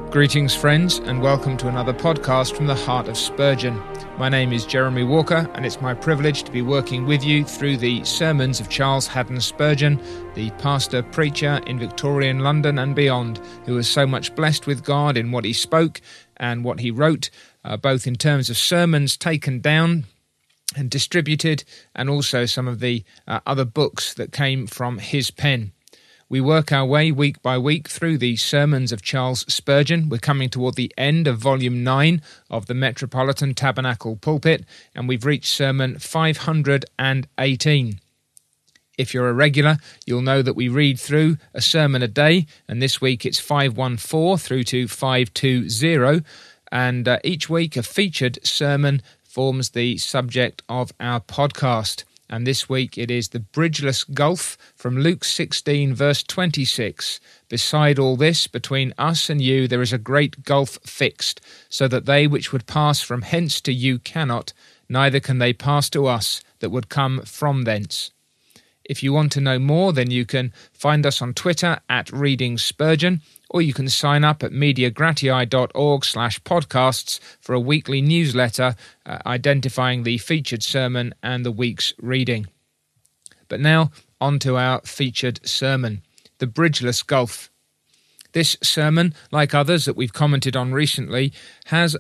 Greetings, friends, and welcome to another podcast from the heart of Spurgeon. My name is Jeremy Walker, and it's my privilege to be working with you through the sermons of Charles Haddon Spurgeon, the pastor-preacher in Victorian London and beyond, who was so much blessed with God in what he spoke and what he wrote, both in terms of sermons taken down and distributed, and also some of the other books that came from his pen. We work our way week by week through the sermons of Charles Spurgeon. We're coming toward the end of Volume 9 of the Metropolitan Tabernacle Pulpit, and we've reached Sermon 518. If you're a regular, you'll know that we read through a sermon a day, and this week it's 514 through to 520, and each week a featured sermon forms the subject of our podcast. And this week it is the bridgeless gulf from Luke 16 verse 26. Beside all this, between us and you there is a great gulf fixed, so that they which would pass from hence to you cannot, neither can they pass to us that would come from thence. If you want to know more, then you can find us on Twitter at Reading Spurgeon, or you can sign up at mediagratii.org/podcasts for a weekly newsletter identifying the featured sermon and the week's reading. But now, on to our featured sermon, The Bridgeless Gulf. This sermon, like others that we've commented on recently, has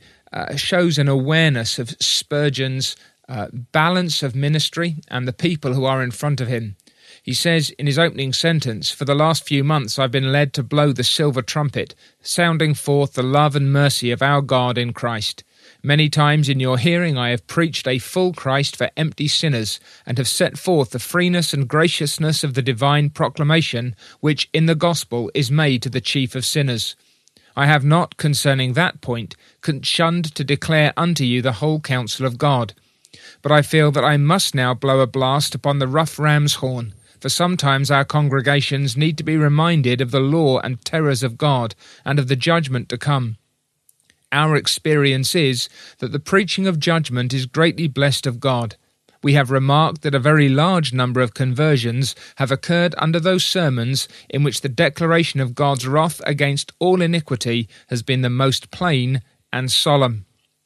shows an awareness of Spurgeon's balance of ministry and the people who are in front of him. He says in his opening sentence, "For the last few months I've been led to blow the silver trumpet, sounding forth the love and mercy of our God in Christ. Many times in your hearing I have preached a full Christ for empty sinners, and have set forth the freeness and graciousness of the divine proclamation, which in the gospel is made to the chief of sinners. I have not, concerning that point, shunned to declare unto you the whole counsel of God. But I feel that I must now blow a blast upon the rough ram's horn, for sometimes our congregations need to be reminded of the law and terrors of God, and of the judgment to come. Our experience is that the preaching of judgment is greatly blessed of God. We have remarked that a very large number of conversions have occurred under those sermons in which the declaration of God's wrath against all iniquity has been the most plain and solemn."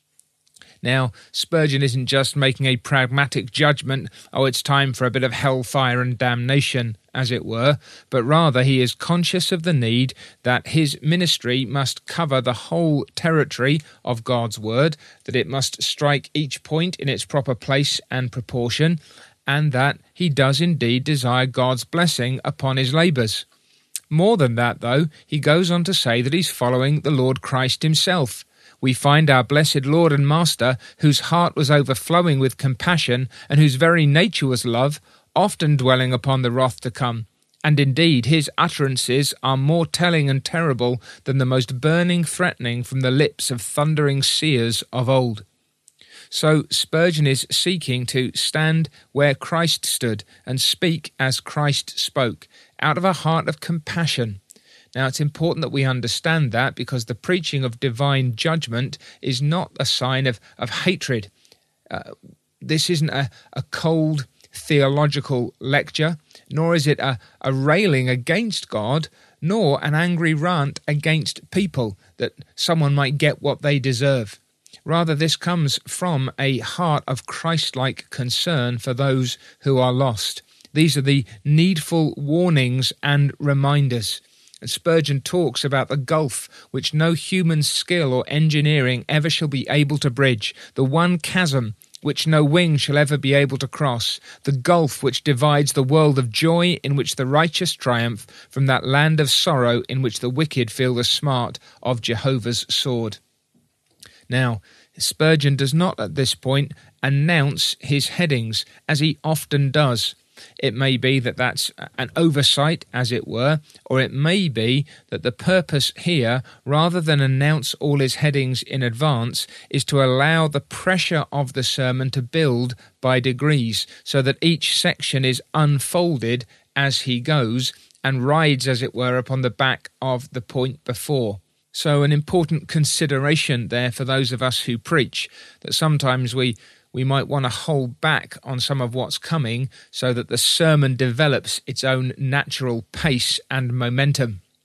Now, Spurgeon isn't just making a pragmatic judgment, it's time for a bit of hellfire and damnation, as it were, but rather he is conscious of the need that his ministry must cover the whole territory of God's word, that it must strike each point in its proper place and proportion, and that he does indeed desire God's blessing upon his labours. More than that, though, he goes on to say that he's following the Lord Christ himself. We find our blessed Lord and Master, whose heart was overflowing with compassion and whose very nature was love, often dwelling upon the wrath to come. And indeed his utterances are more telling and terrible than the most burning threatening from the lips of thundering seers of old. So Spurgeon is seeking to stand where Christ stood and speak as Christ spoke, out of a heart of compassion. Now, it's important that we understand that, because the preaching of divine judgment is not a sign of hatred. This isn't a cold theological lecture, nor is it a railing against God, nor an angry rant against people that someone might get what they deserve. Rather, this comes from a heart of Christ-like concern for those who are lost. These are the needful warnings and reminders. Spurgeon talks about the gulf which no human skill or engineering ever shall be able to bridge, the one chasm which no wing shall ever be able to cross, the gulf which divides the world of joy in which the righteous triumph from that land of sorrow in which the wicked feel the smart of Jehovah's sword. Now, Spurgeon does not at this point announce his headings, as he often does. It may be that that's an oversight, as it were, or it may be that the purpose here, rather than announce all his headings in advance, is to allow the pressure of the sermon to build by degrees, so that each section is unfolded as he goes and rides, as it were, upon the back of the point before. So an important consideration there for those of us who preach, that sometimes we might want to hold back on some of what's coming so that the sermon develops its own natural pace and momentum.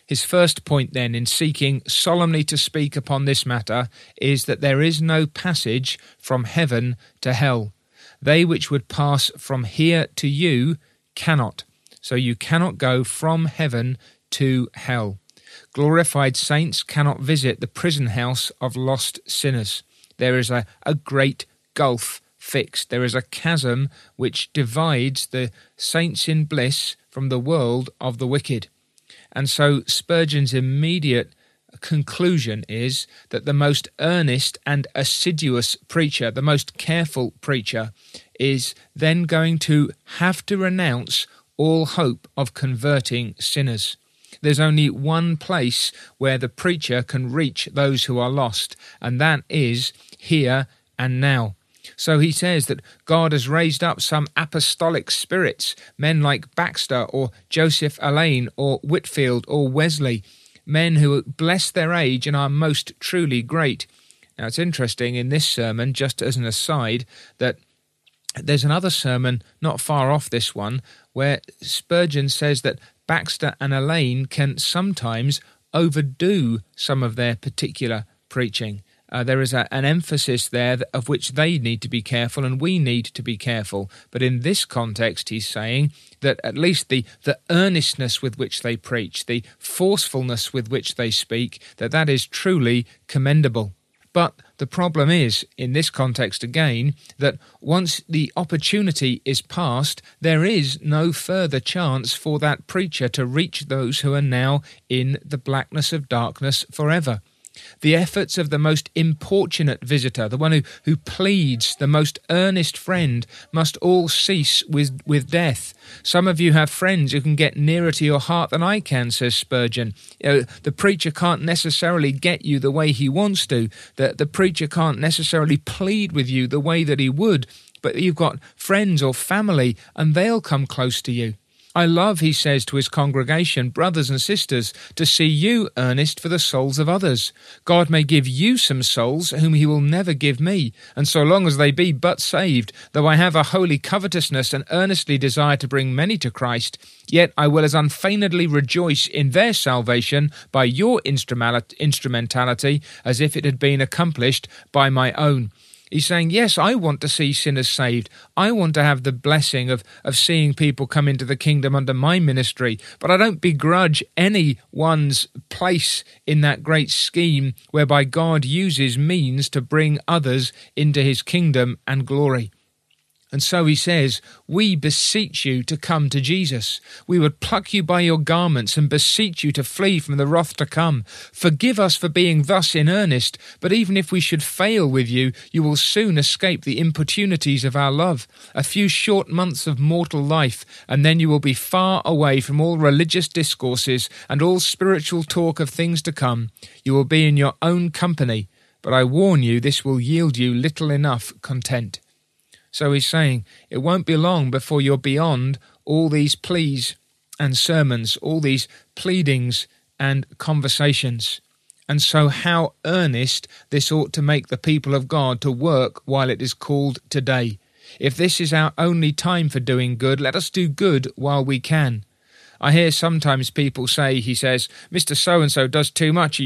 His first point then in seeking solemnly to speak upon this matter is that there is no passage from heaven to hell. They which would pass from here to you cannot. So you cannot go from heaven to hell. Glorified saints cannot visit the prison house of lost sinners. There is a great gulf fixed. There is a chasm which divides the saints in bliss from the world of the wicked. And so Spurgeon's immediate conclusion is that the most earnest and assiduous preacher, the most careful preacher, is then going to have to renounce all hope of converting sinners. There's only one place where the preacher can reach those who are lost, and that is here and now. So he says that God has raised up some apostolic spirits, men like Baxter or Joseph Alleine or Whitefield or Wesley, men who bless their age and are most truly great. Now it's interesting in this sermon, just as an aside, that there's another sermon not far off this one where Spurgeon says that Baxter and Alleine can sometimes overdo some of their particular preaching. There is an emphasis there of which they need to be careful and we need to be careful. But in this context, he's saying that at least the earnestness with which they preach, the forcefulness with which they speak, that is truly commendable. But the problem is, in this context again, that once the opportunity is past, there is no further chance for that preacher to reach those who are now in the blackness of darkness forever. The efforts of the most importunate visitor, the one who pleads, the most earnest friend, must all cease with death. Some of you have friends who can get nearer to your heart than I can, says Spurgeon. The preacher can't necessarily get you the way he wants to. The preacher can't necessarily plead with you the way that he would, but you've got friends or family, and they'll come close to you. I love, he says to his congregation, brothers and sisters, to see you earnest for the souls of others. God may give you some souls whom he will never give me, and so long as they be but saved, though I have a holy covetousness and earnestly desire to bring many to Christ, yet I will as unfeignedly rejoice in their salvation by your instrumentality as if it had been accomplished by my own. He's saying, yes, I want to see sinners saved. I want to have the blessing of seeing people come into the kingdom under my ministry, but I don't begrudge anyone's place in that great scheme whereby God uses means to bring others into his kingdom and glory. And so he says, we beseech you to come to Jesus. We would pluck you by your garments and beseech you to flee from the wrath to come. Forgive us for being thus in earnest, but even if we should fail with you, you will soon escape the importunities of our love. A few short months of mortal life, and then you will be far away from all religious discourses and all spiritual talk of things to come. You will be in your own company, but I warn you this will yield you little enough content. So he's saying, it won't be long before you're beyond all these pleas and sermons, all these pleadings and conversations. And so how earnest this ought to make the people of God to work while it is called today. If this is our only time for doing good, let us do good while we can. I hear sometimes people say, he says, Mr. So-and-so does too much,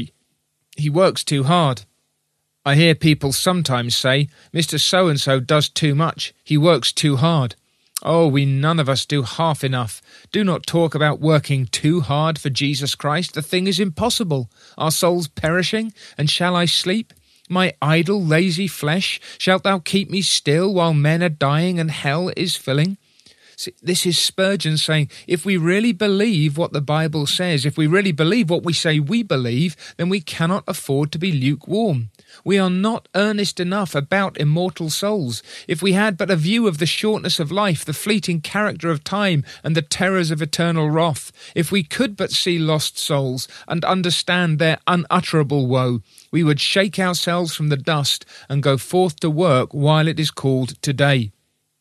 he works too hard. I hear people sometimes say, Mr. So-and-so does too much, he works too hard. Oh, we none of us do half enough. Do not talk about working too hard for Jesus Christ. The thing is impossible. Our souls perishing, and shall I sleep? My idle, lazy flesh, shalt thou keep me still while men are dying and hell is filling? See, this is Spurgeon saying, if we really believe what the Bible says, if we really believe what we say we believe, then we cannot afford to be lukewarm. We are not earnest enough about immortal souls. If we had but a view of the shortness of life, the fleeting character of time, and the terrors of eternal wrath, if we could but see lost souls and understand their unutterable woe, we would shake ourselves from the dust and go forth to work while it is called today.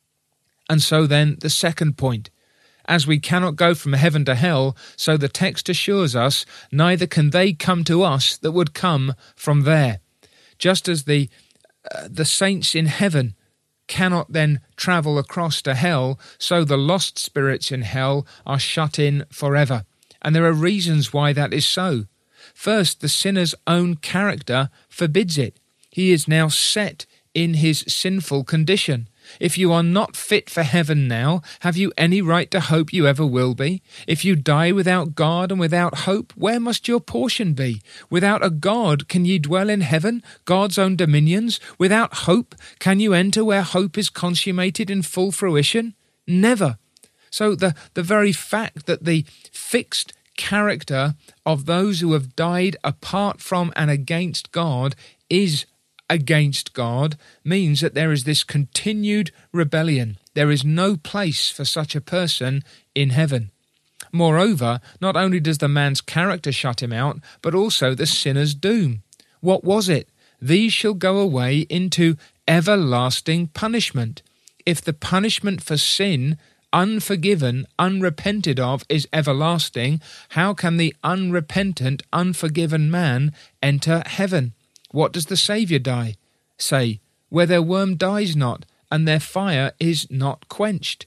And so then the second point. As we cannot go from heaven to hell, so the text assures us, neither can they come to us that would come from there. Just as the saints in heaven cannot then travel across to hell, so the lost spirits in hell are shut in forever. and there are reasons why that is so. First, the sinner's own character forbids it. He is now set in his sinful condition. If you are not fit for heaven now, have you any right to hope you ever will be? If you die without God and without hope, where must your portion be? Without a God, can ye dwell in heaven, God's own dominions? Without hope, can you enter where hope is consummated in full fruition? Never. So the very fact that the fixed character of those who have died apart from and against God is against God means that there is this continued rebellion. There is no place for such a person in heaven. Moreover, not only does the man's character shut him out, but also the sinner's doom. What was it? These shall go away into everlasting punishment. If the punishment for sin, unforgiven, unrepented of, is everlasting, how can the unrepentant, unforgiven man enter heaven? What does the Saviour say? Where their worm dies not, and their fire is not quenched.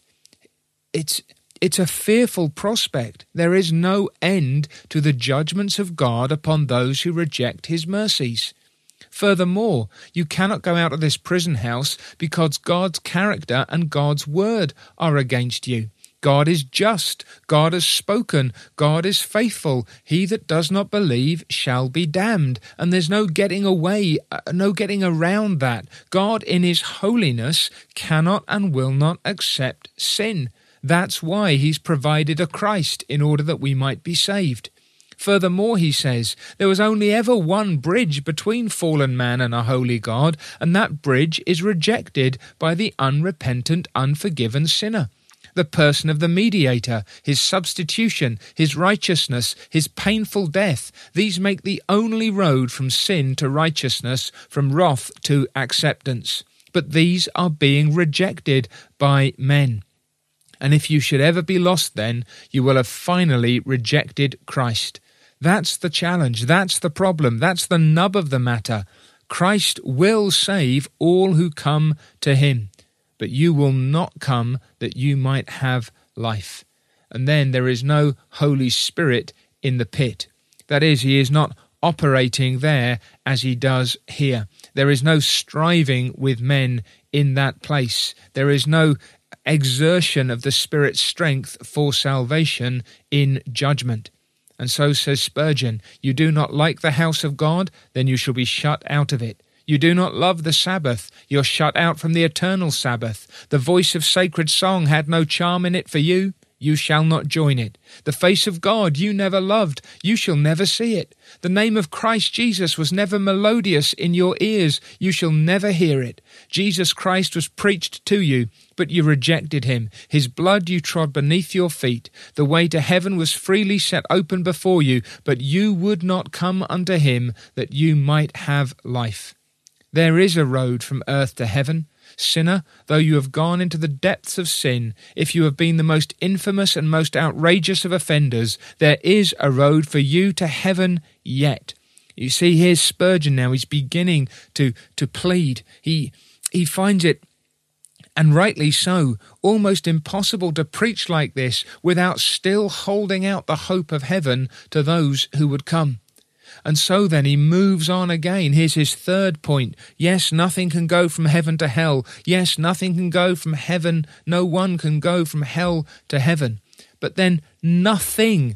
It's a fearful prospect. There is no end to the judgments of God upon those who reject his mercies. Furthermore, you cannot go out of this prison house because God's character and God's word are against you. God is just. God has spoken. God is faithful. He that does not believe shall be damned. And there's no getting away, no getting around that. God in his holiness cannot and will not accept sin. That's why he's provided a Christ in order that we might be saved. Furthermore, he says, there was only ever one bridge between fallen man and a holy God, and that bridge is rejected by the unrepentant, unforgiven sinner. The person of the mediator, his substitution, his righteousness, his painful death, these make the only road from sin to righteousness, from wrath to acceptance. But these are being rejected by men. And if you should ever be lost then, you will have finally rejected Christ. That's the challenge, that's the problem, that's the nub of the matter. Christ will save all who come to him. But you will not come that you might have life. And then there is no Holy Spirit in the pit. That is, he is not operating there as he does here. There is no striving with men in that place. There is no exertion of the Spirit's strength for salvation in judgment. And so says Spurgeon, you do not like the house of God, then you shall be shut out of it. You do not love the Sabbath, you're shut out from the eternal Sabbath. The voice of sacred song had no charm in it for you, you shall not join it. The face of God you never loved, you shall never see it. The name of Christ Jesus was never melodious in your ears, you shall never hear it. Jesus Christ was preached to you, but you rejected him. His blood you trod beneath your feet. The way to heaven was freely set open before you, but you would not come unto him that you might have life. There is a road from earth to heaven. Sinner, though you have gone into the depths of sin, if you have been the most infamous and most outrageous of offenders, there is a road for you to heaven yet. You see, here's Spurgeon now. He's beginning to plead. He finds it, and rightly so, almost impossible to preach like this without still holding out the hope of heaven to those who would come. And so then he moves on again. Here's his third point. Yes, nothing can go from heaven to hell. Yes, nothing can go from heaven. No one can go from hell to heaven. But then nothing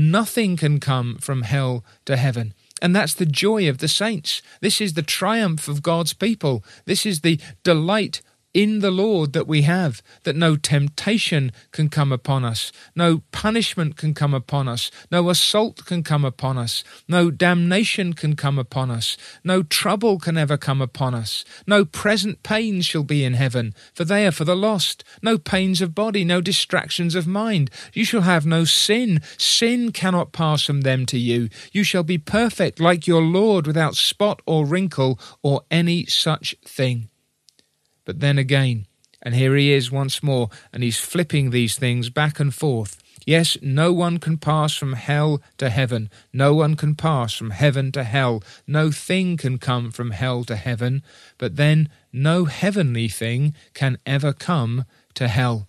can come from hell to heaven. And that's the joy of the saints. This is the triumph of God's people. This is the delight in the Lord that we have, that no temptation can come upon us, no punishment can come upon us, no assault can come upon us, no damnation can come upon us, no trouble can ever come upon us, no present pains shall be in heaven, for they are for the lost, no pains of body, no distractions of mind. You shall have no sin. Sin cannot pass from them to you. You shall be perfect like your Lord, without spot or wrinkle or any such thing. But then again, and here he is once more, and he's flipping these things back and forth. Yes, no one can pass from hell to heaven. No one can pass from heaven to hell. No thing can come from hell to heaven. But then no heavenly thing can ever come to hell.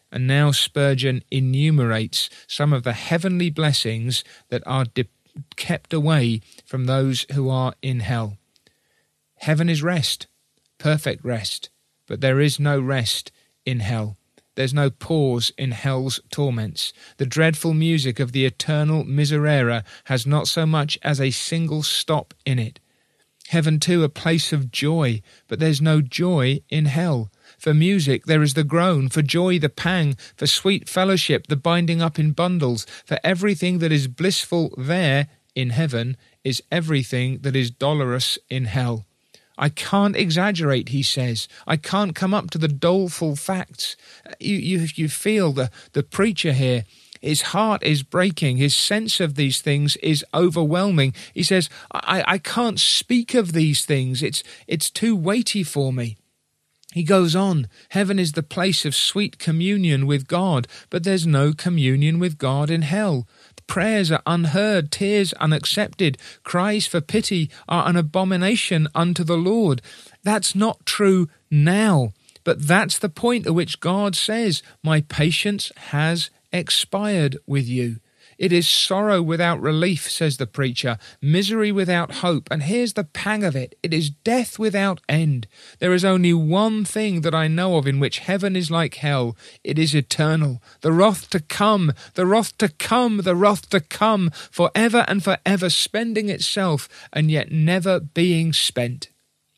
And now Spurgeon enumerates some of the heavenly blessings that are kept away from those who are in hell. Heaven is rest, perfect rest, but there is no rest in hell. There's no pause in hell's torments. The dreadful music of the eternal miserere has not so much as a single stop in it. Heaven too, a place of joy, but there's no joy in hell. For music there is the groan, for joy the pang, for sweet fellowship the binding up in bundles. For everything that is blissful there in heaven is everything that is dolorous in hell. I can't exaggerate, he says. I can't come up to the doleful facts. You feel the preacher here. His heart is breaking. His sense of these things is overwhelming. He says, I can't speak of these things. It's too weighty for me. He goes on, heaven is the place of sweet communion with God, but there's no communion with God in hell. Prayers are unheard, tears unaccepted, cries for pity are an abomination unto the Lord. That's not true now, but that's the point at which God says, my patience has expired with you. It is sorrow without relief, says the preacher, misery without hope, and here's the pang of it. It is death without end. There is only one thing that I know of in which heaven is like hell. It is eternal. The wrath to come, the wrath to come, the wrath to come, forever and forever spending itself, and yet never being spent.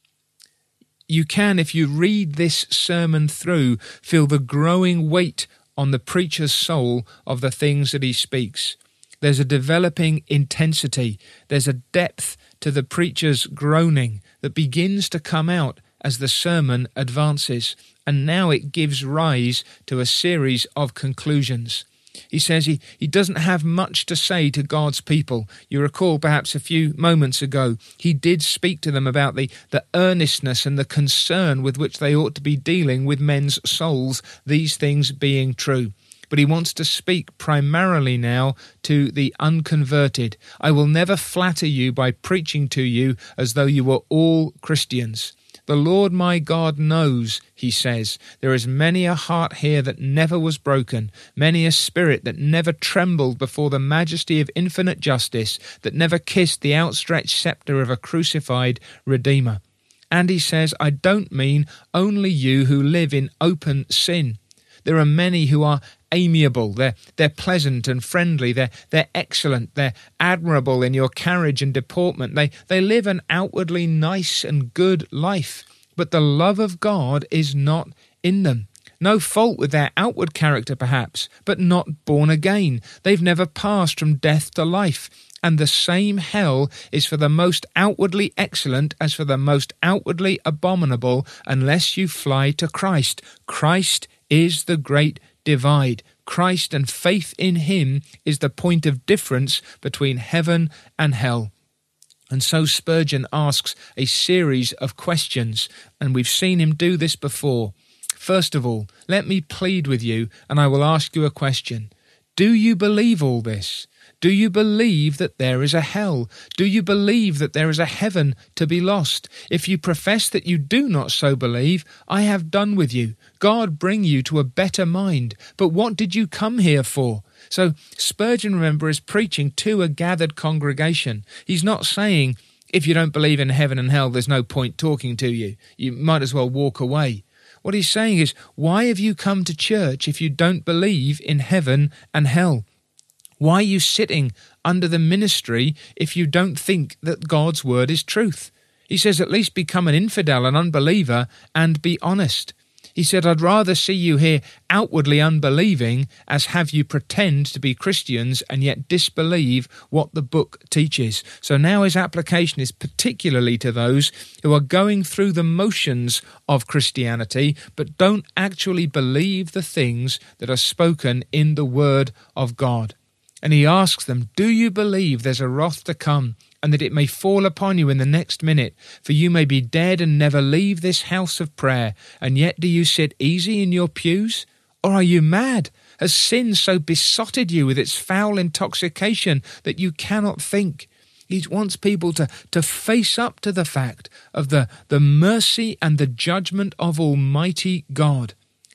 You can, if you read this sermon through, feel the growing weight on the preacher's soul of the things that he speaks. There's a developing intensity. There's a depth to the preacher's groaning that begins to come out as the sermon advances. And now it gives rise to a series of conclusions. He says he doesn't have much to say to God's people. You recall perhaps a few moments ago, he did speak to them about the earnestness and the concern with which they ought to be dealing with men's souls, these things being true. But he wants to speak primarily now to the unconverted. I will never flatter you by preaching to you as though you were all Christians. The Lord my God knows, he says, there is many a heart here that never was broken, many a spirit that never trembled before the majesty of infinite justice, that never kissed the outstretched sceptre of a crucified Redeemer. And he says, I don't mean only you who live in open sin. There are many who are amiable, they're pleasant and friendly, they're excellent, they're admirable in your carriage and deportment, they live an outwardly nice and good life, but the love of God is not in them. No fault with their outward character perhaps, but not born again. They've never passed from death to life. And the same hell is for the most outwardly excellent as for the most outwardly abominable, unless you fly to Christ. Christ is the great divide. Christ and faith in him is the point of difference between heaven and hell. And so Spurgeon asks a series of questions, and we've seen him do this before. First of all, let me plead with you, and I will ask you a question. Do you believe all this? Do you believe that there is a hell? Do you believe that there is a heaven to be lost? If you profess that you do not so believe, I have done with you. God bring you to a better mind. But what did you come here for? So Spurgeon, remember, is preaching to a gathered congregation. He's not saying, if you don't believe in heaven and hell, there's no point talking to you. You might as well walk away. What he's saying is, why have you come to church if you don't believe in heaven and hell? Why are you sitting under the ministry if you don't think that God's word is truth? He says, at least become an infidel, an unbeliever, and be honest. He said, I'd rather see you here outwardly unbelieving as have you pretend to be Christians and yet disbelieve what the book teaches. So now his application is particularly to those who are going through the motions of Christianity but don't actually believe the things that are spoken in the Word of God. And he asks them, do you believe there's a wrath to come, and that it may fall upon you in the next minute? For you may be dead and never leave this house of prayer, and yet do you sit easy in your pews? Or are you mad? Has sin so besotted you with its foul intoxication that you cannot think? He wants people to face up to the fact of the mercy and the judgment of Almighty God.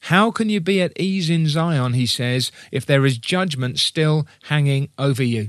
How can you be at ease in Zion, he says, if there is judgment still hanging over you?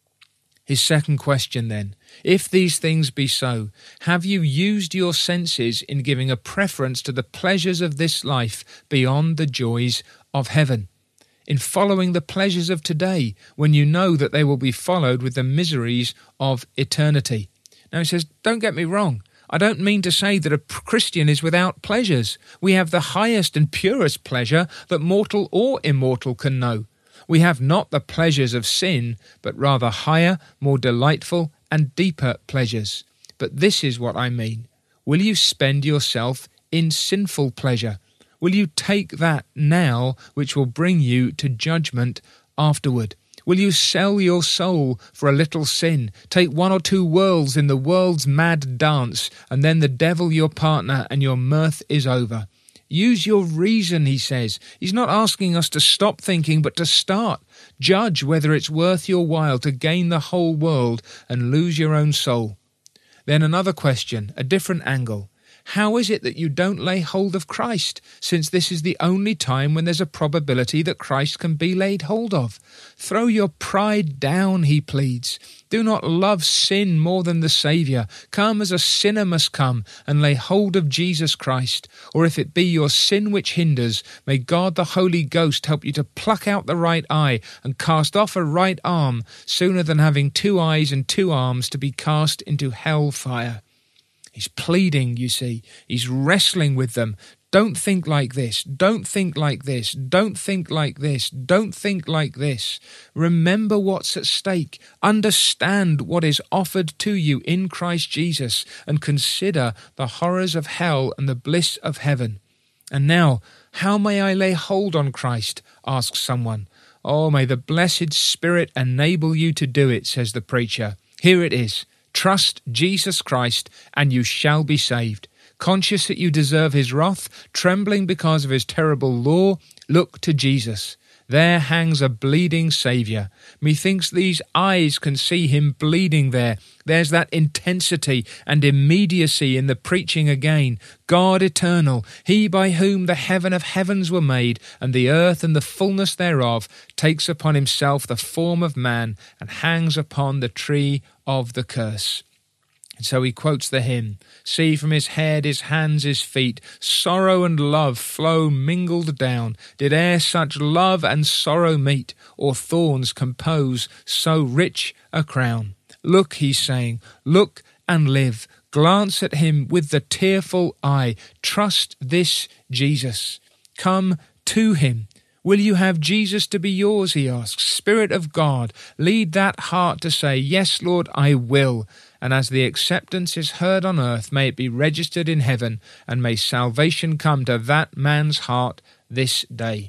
His second question then, if these things be so, have you used your senses in giving a preference to the pleasures of this life beyond the joys of heaven? In following the pleasures of today, when you know that they will be followed with the miseries of eternity? Now he says, don't get me wrong. I don't mean to say that a Christian is without pleasures. We have the highest and purest pleasure that mortal or immortal can know. We have not the pleasures of sin, but rather higher, more delightful and deeper pleasures. But this is what I mean. Will you spend yourself in sinful pleasure? Will you take that now which will bring you to judgment afterward? Will you sell your soul for a little sin, take 1 or 2 whirls in the world's mad dance, and then the devil your partner and your mirth is over? Use your reason, he says. He's not asking us to stop thinking, but to start. Judge whether it's worth your while to gain the whole world and lose your own soul. Then another question, a different angle. How is it that you don't lay hold of Christ, since this is the only time when there's a probability that Christ can be laid hold of? Throw your pride down, he pleads. Do not love sin more than the Saviour. Come as a sinner must come, and lay hold of Jesus Christ. Or if it be your sin which hinders, may God the Holy Ghost help you to pluck out the right eye and cast off a right arm, sooner than having 2 eyes and 2 arms to be cast into hell fire. He's pleading, you see. He's wrestling with them. Don't think like this. Don't think like this. Don't think like this. Don't think like this. Remember what's at stake. Understand what is offered to you in Christ Jesus, and consider the horrors of hell and the bliss of heaven. And now, how may I lay hold on Christ? Asks someone. Oh, may the blessed Spirit enable you to do it, says the preacher. Here it is. Trust Jesus Christ, and you shall be saved. Conscious that you deserve his wrath, trembling because of his terrible law, look to Jesus. There hangs a bleeding Saviour. Methinks these eyes can see him bleeding there. There's that intensity and immediacy in the preaching again. God eternal, he by whom the heaven of heavens were made, and the earth and the fullness thereof, takes upon himself the form of man, and hangs upon the tree of the curse. And so he quotes the hymn, see from his head, his hands, his feet, sorrow and love flow mingled down. Did e'er such love and sorrow meet, or thorns compose so rich a crown? Look, he's saying, look and live. Glance at him with the tearful eye. Trust this Jesus. Come to him. Will you have Jesus to be yours, he asks. Spirit of God, lead that heart to say, yes, Lord, I will. And as the acceptance is heard on earth, may it be registered in heaven, and may salvation come to that man's heart this day.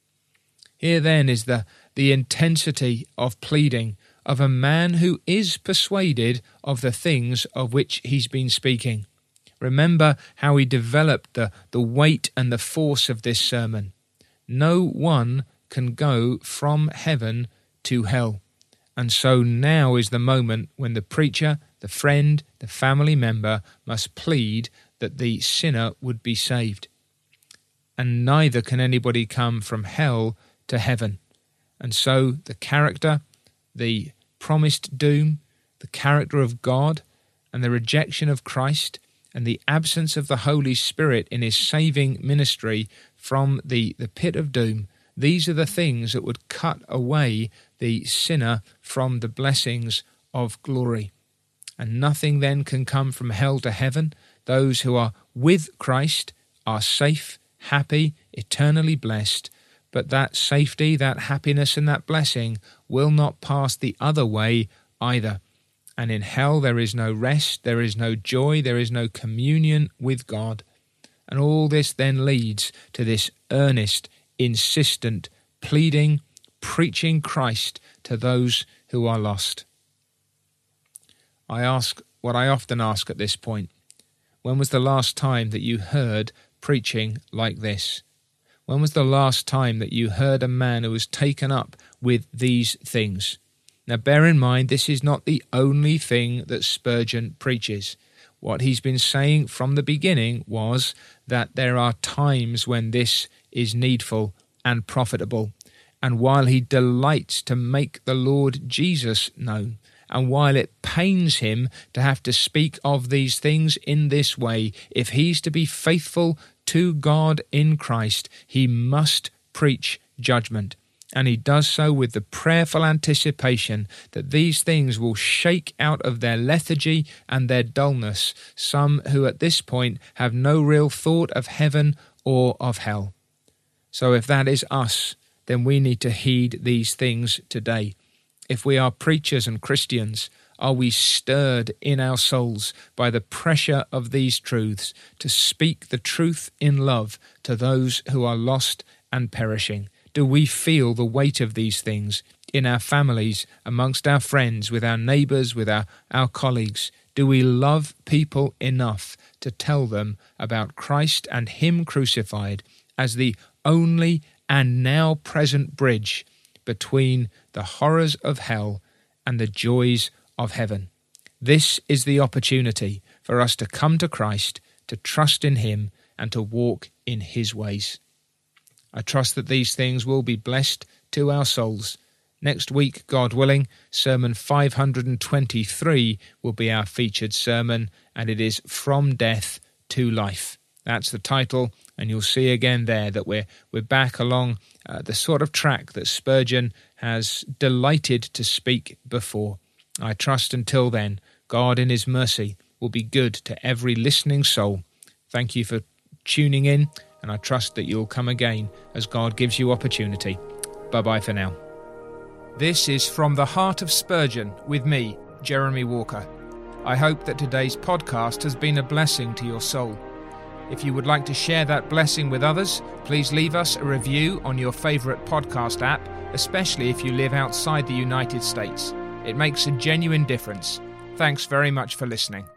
Here then is the intensity of pleading of a man who is persuaded of the things of which he's been speaking. Remember how he developed the weight and the force of this sermon. No one can go from heaven to hell. And so now is the moment when the preacher, the friend, the family member must plead that the sinner would be saved. And neither can anybody come from hell to heaven. And so the character, the promised doom, the character of God, and the rejection of Christ, and the absence of the Holy Spirit in his saving ministry from the pit of doom, these are the things that would cut away the sinner from the blessings of glory. And nothing then can come from hell to heaven. Those who are with Christ are safe, happy, eternally blessed. But that safety, that happiness and that blessing will not pass the other way either. And in hell there is no rest, there is no joy, there is no communion with God. And all this then leads to this earnest, insistent, pleading, preaching Christ to those who are lost. I ask what I often ask at this point. When was the last time that you heard preaching like this? When was the last time that you heard a man who was taken up with these things? Now bear in mind, this is not the only thing that Spurgeon preaches. What he's been saying from the beginning was that there are times when this is needful and profitable. And while he delights to make the Lord Jesus known, and while it pains him to have to speak of these things in this way, if he's to be faithful to God in Christ, he must preach judgment. And he does so with the prayerful anticipation that these things will shake out of their lethargy and their dullness some who at this point have no real thought of heaven or of hell. So if that is us, then we need to heed these things today. If we are preachers and Christians, are we stirred in our souls by the pressure of these truths to speak the truth in love to those who are lost and perishing? Do we feel the weight of these things in our families, amongst our friends, with our neighbours, with our colleagues? Do we love people enough to tell them about Christ and Him crucified as the only and now present bridge between the horrors of hell and the joys of heaven? This is the opportunity for us to come to Christ, to trust in Him, and to walk in His ways. I trust that these things will be blessed to our souls. Next week, God willing, Sermon 523 will be our featured sermon, and it is From Death to Life. That's the title, and you'll see again there that we're back along the sort of track that Spurgeon has delighted to speak before. I trust until then, God in His mercy will be good to every listening soul. Thank you for tuning in, and I trust that you'll come again as God gives you opportunity. Bye-bye for now. This is From the Heart of Spurgeon with me, Jeremy Walker. I hope that today's podcast has been a blessing to your soul. If you would like to share that blessing with others, please leave us a review on your favourite podcast app, especially if you live outside the United States. It makes a genuine difference. Thanks very much for listening.